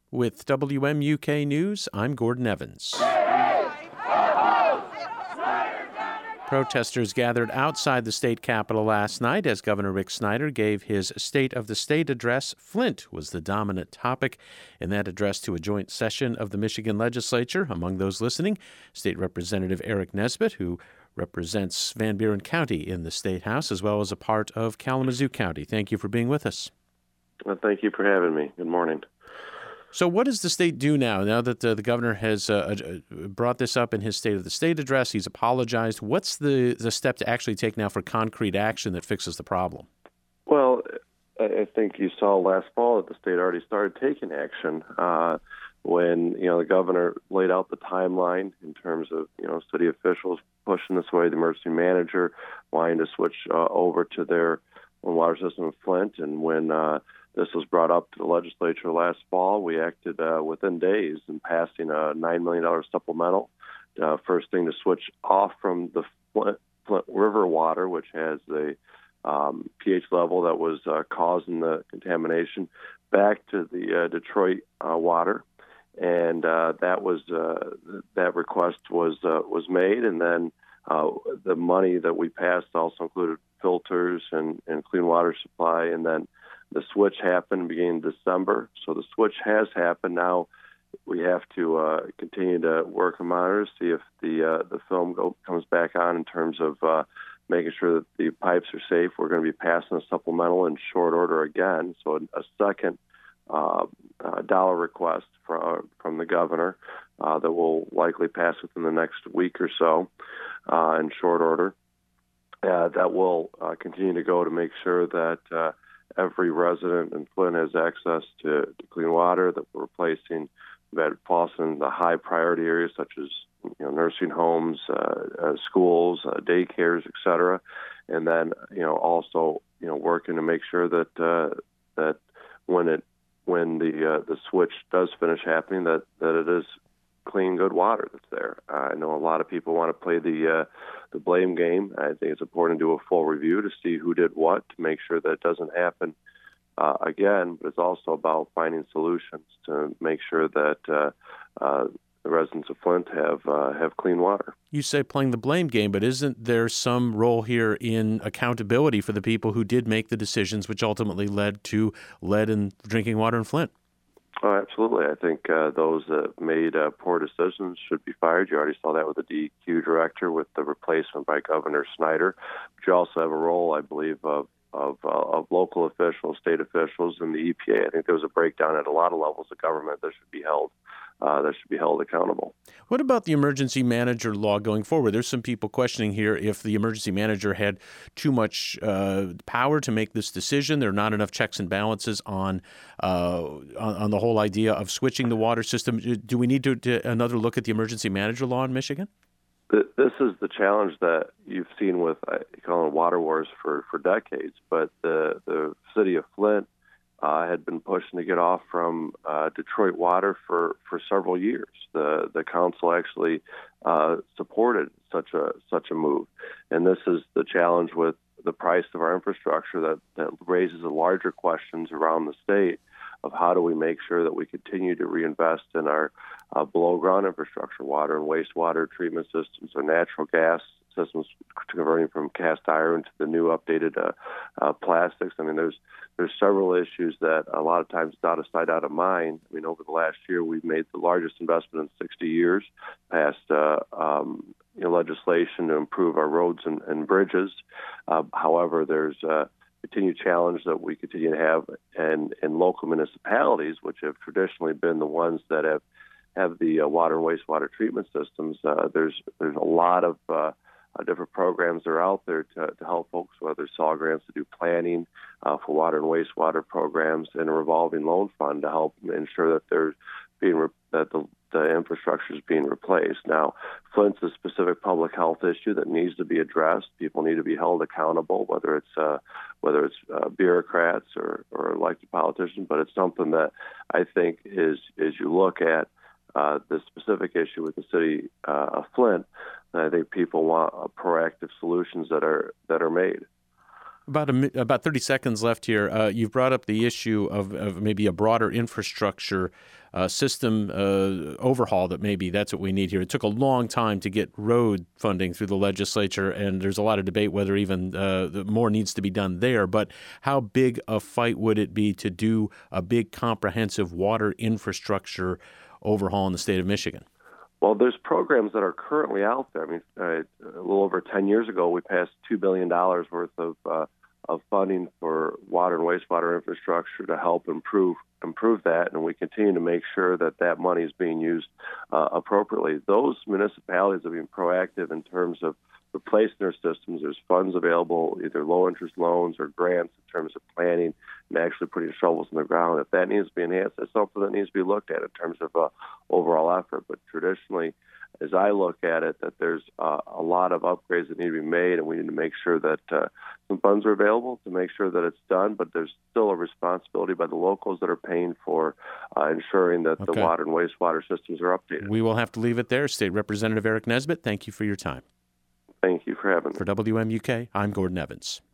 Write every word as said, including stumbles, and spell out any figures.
With W M U K News, I'm Gordon Evans. Protesters gathered outside the state capitol last night as Governor Rick Snyder gave his State of the State address. Flint was the dominant topic in that address to a joint session of the Michigan legislature. Among those listening, State Representative Eric Nesbitt, who represents Van Buren County in the State House, as well as a part of Kalamazoo County. Thank you for being with us. Well, thank you for having me. Good morning. So what does the state do now, now that uh, the governor has uh, brought this up in his State of the State address? He's apologized. What's the, the step to actually take now for concrete action that fixes the problem? Well, I think you saw last fall that the state already started taking action uh, when, you know, the governor laid out the timeline in terms of, you know, city officials pushing this way, the emergency manager wanting to switch uh, over to their own water system in Flint. And when uh, this was brought up to the legislature last fall, we acted uh, within days in passing a nine million dollars supplemental. Uh, first thing to switch off from the Flint, Flint River water, which has a um, pH level that was uh, causing the contamination, back to the uh, Detroit uh, water. And uh, that was uh, that request was uh, was made, and then uh, the money that we passed also included filters and, and clean water supply, and then the switch happened beginning in December. So the switch has happened. Now we have to uh, continue to work and monitor, see if the uh, the film go, comes back on in terms of uh, making sure that the pipes are safe. We're going to be passing a supplemental in short order again. So a second uh, uh, dollar request from, from the governor uh, that will likely pass within the next week or so uh, in short order. Uh, that will uh, continue to go to make sure that uh, every resident in Flint has access to, to clean water, that we're replacing bad faucets in the high priority areas such as, you know, nursing homes, uh, uh, schools, uh, daycares, et cetera. And then, you know, also, you know, working to make sure that uh, that when it when the uh, the switch does finish happening, that, that it is clean, good water that's there. Uh, I know a lot of people want to play the uh, the blame game. I think it's important to do a full review to see who did what to make sure that it doesn't happen uh, again. But it's also about finding solutions to make sure that uh, uh, the residents of Flint have uh, have clean water. You say playing the blame game, but isn't there some role here in accountability for the people who did make the decisions which ultimately led to lead in drinking water in Flint? Oh, absolutely. I think uh, those that made uh, poor decisions should be fired. You already saw that with the D E Q director with the replacement by Governor Snyder. But you also have a role, I believe, of of, uh, of local officials, state officials, and the E P A. I think there was a breakdown at a lot of levels of government that should be held uh, that should be held accountable. What about the emergency manager law going forward? There's some people questioning here if the emergency manager had too much uh, power to make this decision. There are not enough checks and balances on uh, on, on the whole idea of switching the water system. Do we need to, to another look at the emergency manager law in Michigan? This is the challenge that you've seen with, I call it water wars for, for decades, but the, the city of Flint uh, had been pushing to get off from uh, Detroit water for, for several years. The the council actually uh, supported such a such a move, and this is the challenge with the price of our infrastructure that, that raises the larger questions around the state of how do we make sure that we continue to reinvest in our uh, below-ground infrastructure, water and wastewater treatment systems, or natural gas systems, converting from cast iron to the new updated uh, uh, plastics. I mean, there's there's several issues that a lot of times out of sight, out of mind. I mean, over the last year, we've made the largest investment in sixty years, passed uh, um, you know, legislation to improve our roads and, and bridges. Uh, however, there's uh, continued challenge that we continue to have in, in local municipalities, which have traditionally been the ones that have have the uh, water and wastewater treatment systems. Uh, there's there's a lot of uh, uh, different programs that are out there to, to help folks, whether it's SAW grants to do planning uh, for water and wastewater programs, and a revolving loan fund to help ensure that there's being re- that the the infrastructure is being replaced. Now, Flint's a specific public health issue that needs to be addressed. People need to be held accountable, whether it's uh, whether it's uh, bureaucrats or, or elected politicians. But it's something that I think is, as you look at uh, the specific issue with the city uh, of Flint, I think people want uh, proactive solutions that are that are made. About a, mi- about thirty seconds left here. Uh, you've brought up the issue of, of maybe a broader infrastructure uh, system uh, overhaul that maybe that's what we need here. It took a long time to get road funding through the legislature, and there's a lot of debate whether even uh, more needs to be done there. But how big a fight would it be to do a big comprehensive water infrastructure overhaul in the state of Michigan? Well, there's programs that are currently out there. I mean, uh, a little over ten years ago, we passed two billion dollars worth of uh, of funding for water and wastewater infrastructure to help improve improve that, and we continue to make sure that that money is being used uh, appropriately. Those municipalities have been proactive in terms of replacing their systems. There's funds available, either low-interest loans or grants in terms of planning and actually putting shovels in the ground. If that needs to be enhanced, that's something that needs to be looked at in terms of uh, overall effort. But traditionally, as I look at it, that there's uh, a lot of upgrades that need to be made, and we need to make sure that uh, some funds are available to make sure that it's done, but there's still a responsibility by the locals that are paying for uh, ensuring that Okay. the water and wastewater systems are updated. We will have to leave it there. State Representative Eric Nesbitt, thank you for your time. Thank you for having me. For W M U K, I'm Gordon Evans.